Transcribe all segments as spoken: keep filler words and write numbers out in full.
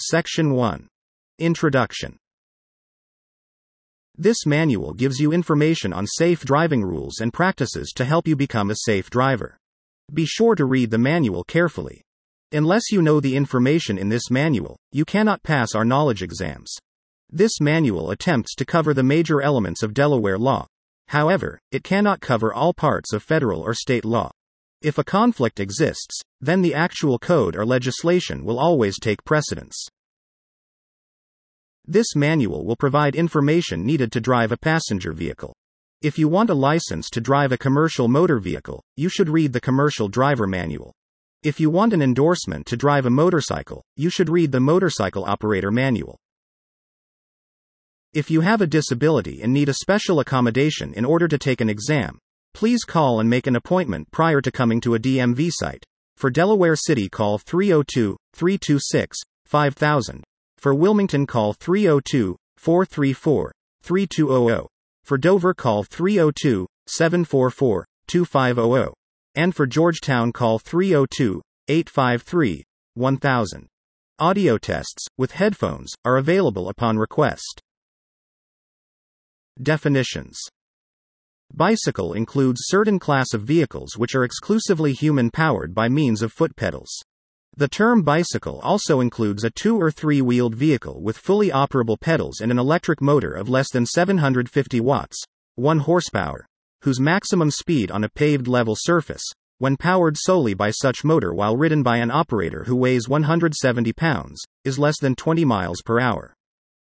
Section one. Introduction. This manual gives you information on safe driving rules and practices to help you become a safe driver. Be sure to read the manual carefully. Unless you know the information in this manual, you cannot pass our knowledge exams. This manual attempts to cover the major elements of Delaware law. However, it cannot cover all parts of federal or state law. If a conflict exists, then the actual code or legislation will always take precedence. This manual will provide information needed to drive a passenger vehicle. If you want a license to drive a commercial motor vehicle, you should read the Commercial Driver Manual. If you want an endorsement to drive a motorcycle, you should read the Motorcycle Operator Manual. If you have a disability and need a special accommodation in order to take an exam, please call and make an appointment prior to coming to a D M V site. For Delaware City, call three oh two, three two six, five thousand. For Wilmington, call three oh two, four three four, three two hundred. For Dover, call three oh two, seven four four, two five hundred. And for Georgetown, call three oh two, eight five three, one thousand. Audio tests, with headphones, are available upon request. Definitions. Bicycle includes certain class of vehicles which are exclusively human-powered by means of foot pedals. The term bicycle also includes a two- or three-wheeled vehicle with fully operable pedals and an electric motor of less than seven hundred fifty watts, one horsepower, whose maximum speed on a paved level surface, when powered solely by such motor while ridden by an operator who weighs one hundred seventy pounds, is less than twenty miles per hour.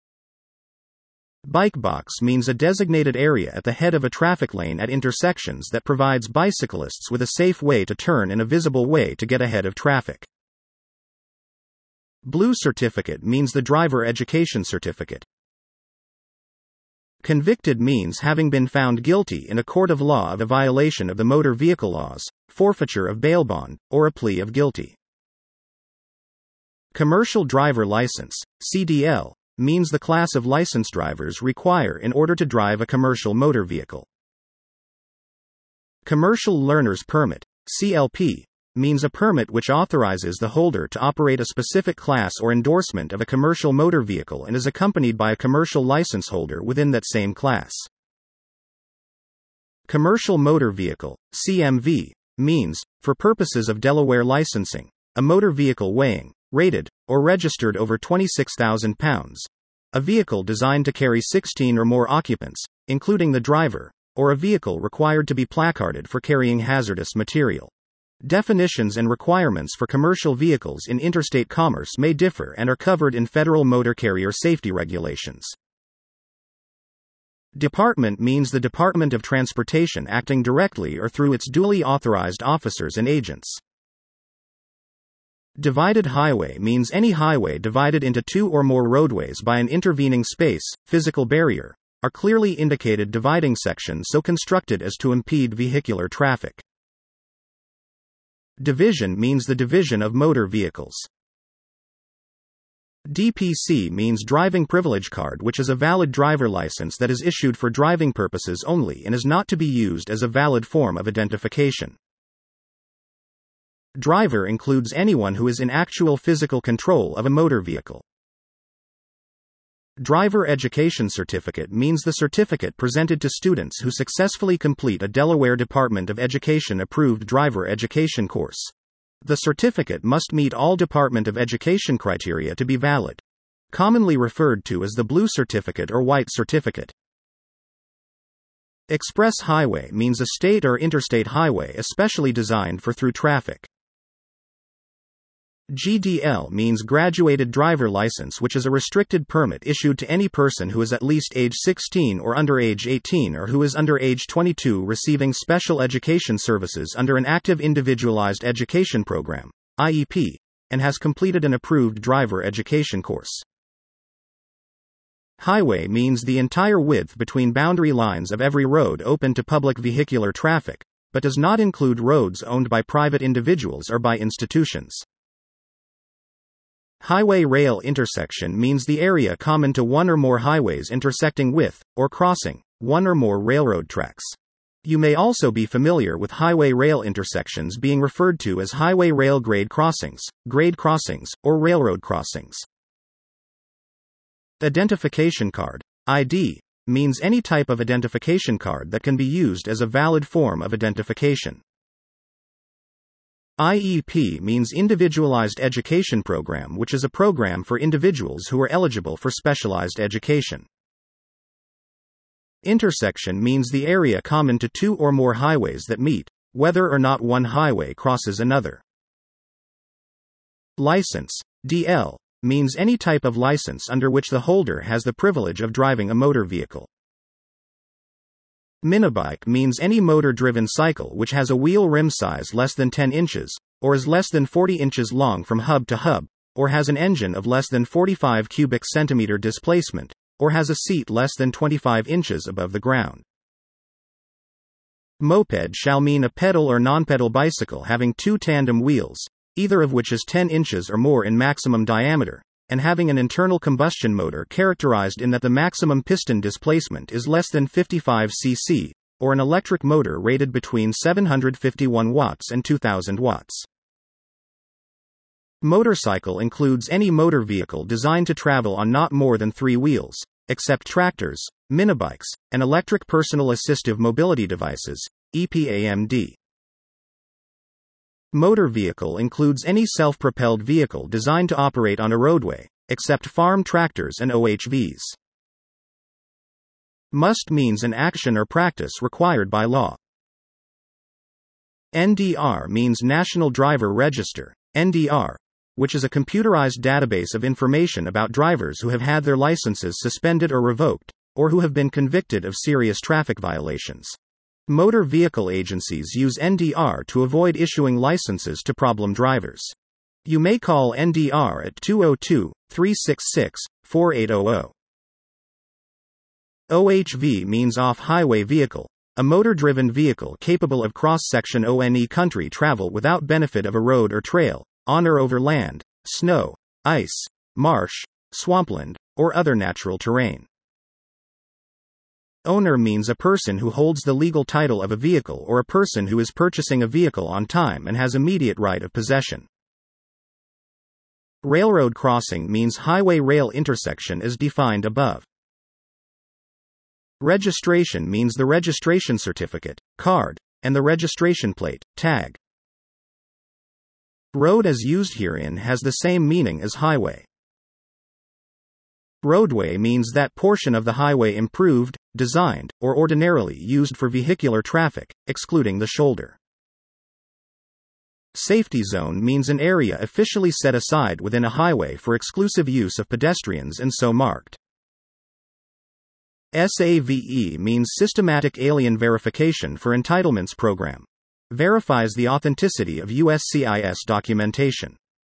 Bike box means a designated area at the head of a traffic lane at intersections that provides bicyclists with a safe way to turn and a visible way to get ahead of traffic. Blue certificate means the driver education certificate. Convicted means having been found guilty in a court of law of a violation of the motor vehicle laws, forfeiture of bail bond, or a plea of guilty. Commercial driver license, C D L, means the class of license drivers require in order to drive a commercial motor vehicle. Commercial learner's permit, C L P, means a permit which authorizes the holder to operate a specific class or endorsement of a commercial motor vehicle and is accompanied by a commercial license holder within that same class. Commercial motor vehicle, C M V, means, for purposes of Delaware licensing, a motor vehicle weighing, rated, or registered over twenty-six thousand pounds, a vehicle designed to carry sixteen or more occupants, including the driver, or a vehicle required to be placarded for carrying hazardous material. Definitions and requirements for commercial vehicles in interstate commerce may differ and are covered in federal motor carrier safety regulations. Department means the Department of Transportation acting directly or through its duly authorized officers and agents. Divided highway means any highway divided into two or more roadways by an intervening space, physical barrier, or clearly indicated dividing section so constructed as to impede vehicular traffic. Division means the division of motor vehicles. D P C means driving privilege card, which is a valid driver license that is issued for driving purposes only and is not to be used as a valid form of identification. Driver includes anyone who is in actual physical control of a motor vehicle. Driver Education Certificate means the certificate presented to students who successfully complete a Delaware Department of Education approved driver education course. The certificate must meet all Department of Education criteria to be valid. Commonly referred to as the blue certificate or white certificate. Express highway means a state or interstate highway especially designed for through traffic. G D L means graduated driver license, which is a restricted permit issued to any person who is at least age sixteen or under age eighteen or who is under age twenty-two receiving special education services under an active individualized education program, I E P, and has completed an approved driver education course. Highway means the entire width between boundary lines of every road open to public vehicular traffic, but does not include roads owned by private individuals or by institutions. Highway rail intersection means the area common to one or more highways intersecting with, or crossing, one or more railroad tracks. You may also be familiar with highway rail intersections being referred to as highway rail grade crossings, grade crossings, or railroad crossings. Identification card, I D, means any type of identification card that can be used as a valid form of identification. I E P means Individualized Education Program, which is a program for individuals who are eligible for specialized education. Intersection means the area common to two or more highways that meet, whether or not one highway crosses another. License, D L, means any type of license under which the holder has the privilege of driving a motor vehicle. Minibike means any motor-driven cycle which has a wheel rim size less than ten inches, or is less than forty inches long from hub to hub, or has an engine of less than forty-five cubic centimeter displacement, or has a seat less than twenty-five inches above the ground. Moped shall mean a pedal or non-pedal bicycle having two tandem wheels, either of which is ten inches or more in maximum diameter, and having an internal combustion motor characterized in that the maximum piston displacement is less than fifty-five cc, or an electric motor rated between seven hundred fifty-one watts and two thousand watts. Motorcycle includes any motor vehicle designed to travel on not more than three wheels, except tractors, minibikes, and electric personal assistive mobility devices, E P A M D. Motor vehicle includes any self-propelled vehicle designed to operate on a roadway, except farm tractors and O H Vs. Must means an action or practice required by law. N D R means National Driver Register, N D R, which is a computerized database of information about drivers who have had their licenses suspended or revoked, or who have been convicted of serious traffic violations. Motor vehicle agencies use N D R to avoid issuing licenses to problem drivers. You may call N D R at two oh two, three six six, four eight hundred. O H V means off-highway vehicle, a motor-driven vehicle capable of cross-section O N E country travel without benefit of a road or trail, on or over land, snow, ice, marsh, swampland, or other natural terrain. Owner means a person who holds the legal title of a vehicle or a person who is purchasing a vehicle on time and has immediate right of possession. Railroad crossing means highway rail intersection as defined above. Registration means the registration certificate, card, and the registration plate, tag. Road as used herein has the same meaning as highway. Roadway means that portion of the highway improved, designed, or ordinarily used for vehicular traffic, excluding the shoulder. Safety zone means an area officially set aside within a highway for exclusive use of pedestrians and so marked. SAVE means Systematic Alien Verification for Entitlements Program. Verifies the authenticity of U S C I S documentation.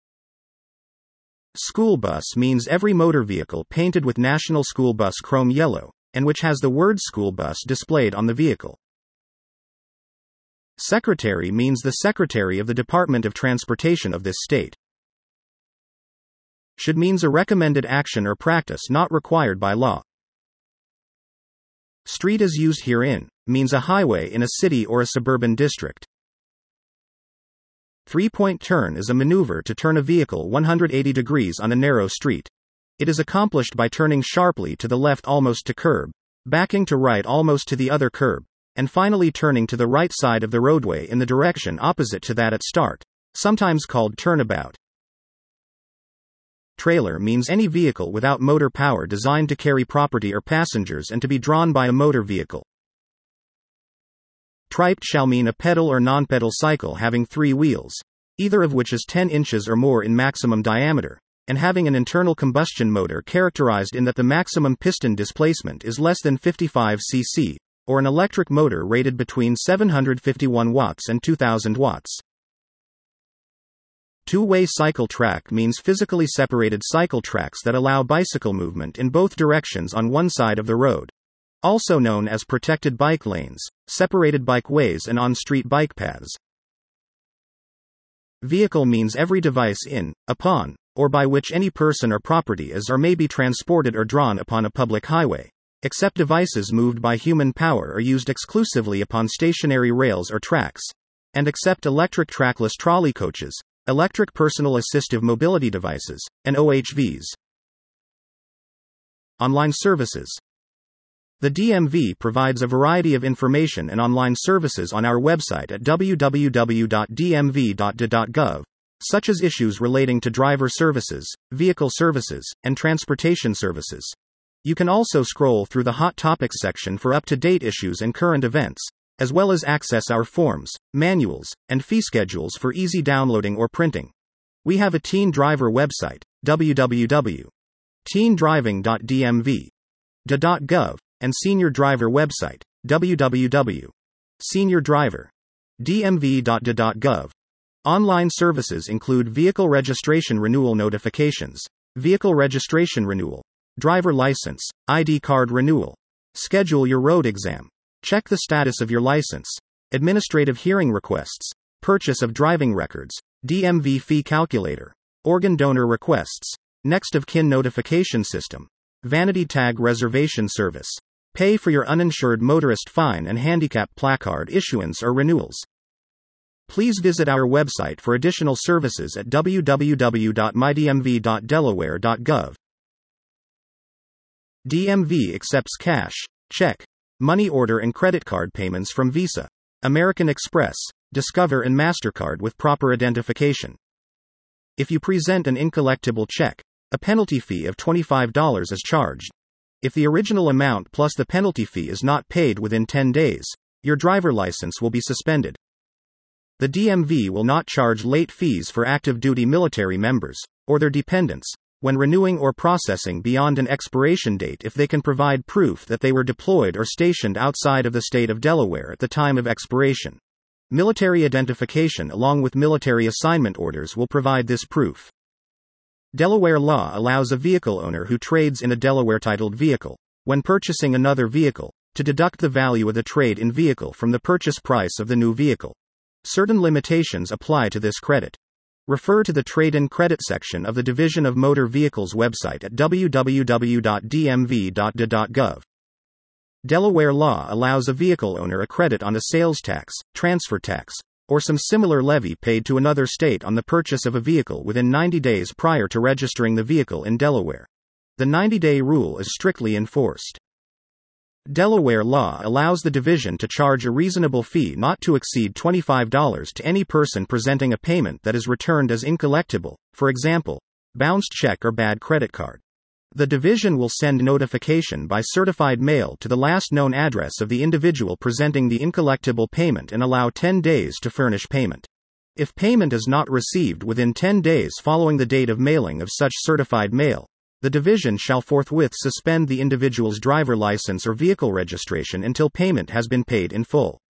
School bus means every motor vehicle painted with National School Bus chrome yellow, and which has the word school bus displayed on the vehicle. Secretary means the Secretary of the Department of Transportation of this state. Should means a recommended action or practice not required by law. Street as used herein means a highway in a city or a suburban district. Three-point turn is a maneuver to turn a vehicle one hundred eighty degrees on a narrow street. It is accomplished by turning sharply to the left almost to curb, backing to right almost to the other curb, and finally turning to the right side of the roadway in the direction opposite to that at start, sometimes called turnabout. Trailer means any vehicle without motor power designed to carry property or passengers and to be drawn by a motor vehicle. Triped shall mean a pedal or non-pedal cycle having three wheels, either of which is ten inches or more in maximum diameter, and having an internal combustion motor characterized in that the maximum piston displacement is less than fifty-five cc, or an electric motor rated between seven hundred fifty-one watts and two thousand watts. Two-way cycle track means physically separated cycle tracks that allow bicycle movement in both directions on one side of the road. Also known as protected bike lanes, separated bike ways and on-street bike paths. Vehicle means every device in, upon, or by which any person or property is or may be transported or drawn upon a public highway, except devices moved by human power or used exclusively upon stationary rails or tracks, and except electric trackless trolley coaches, electric personal assistive mobility devices, and O H Vs. Online services. The D M V provides a variety of information and online services on our website at w w w dot d m v dot d dot gov, such as issues relating to driver services, vehicle services, and transportation services. You can also scroll through the Hot Topics section for up-to-date issues and current events, as well as access our forms, manuals, and fee schedules for easy downloading or printing. We have a teen driver website, w w w dot teen driving dot d m v dot gov, and senior driver website, w w w dot senior driver dot d m v dot d dot gov. Online services include vehicle registration renewal notifications, vehicle registration renewal, driver license, I D card renewal, schedule your road exam, check the status of your license, administrative hearing requests, purchase of driving records, D M V fee calculator, organ donor requests, next of kin notification system, vanity tag reservation service, pay for your uninsured motorist fine and handicap placard issuance or renewals. Please visit our website for additional services at w w w dot my d m v dot delaware dot gov. D M V accepts cash, check, money order and credit card payments from Visa, American Express, Discover and MasterCard with proper identification. If you present an incollectible check, a penalty fee of twenty-five dollars is charged. If the original amount plus the penalty fee is not paid within ten days, your driver license will be suspended. The D M V will not charge late fees for active duty military members, or their dependents, when renewing or processing beyond an expiration date if they can provide proof that they were deployed or stationed outside of the state of Delaware at the time of expiration. Military identification along with military assignment orders will provide this proof. Delaware law allows a vehicle owner who trades in a Delaware-titled vehicle, when purchasing another vehicle, to deduct the value of the trade-in vehicle from the purchase price of the new vehicle. Certain limitations apply to this credit. Refer to the Trade-in Credit section of the Division of Motor Vehicles website at w w w dot d m v dot d dot gov. Delaware law allows a vehicle owner a credit on a sales tax, transfer tax, or some similar levy paid to another state on the purchase of a vehicle within ninety days prior to registering the vehicle in Delaware. The ninety-day rule is strictly enforced. Delaware law allows the division to charge a reasonable fee not to exceed twenty-five dollars to any person presenting a payment that is returned as incollectible, for example, bounced check or bad credit card. The division will send notification by certified mail to the last known address of the individual presenting the incollectible payment and allow ten days to furnish payment. If payment is not received within ten days following the date of mailing of such certified mail, the division shall forthwith suspend the individual's driver license or vehicle registration until payment has been paid in full.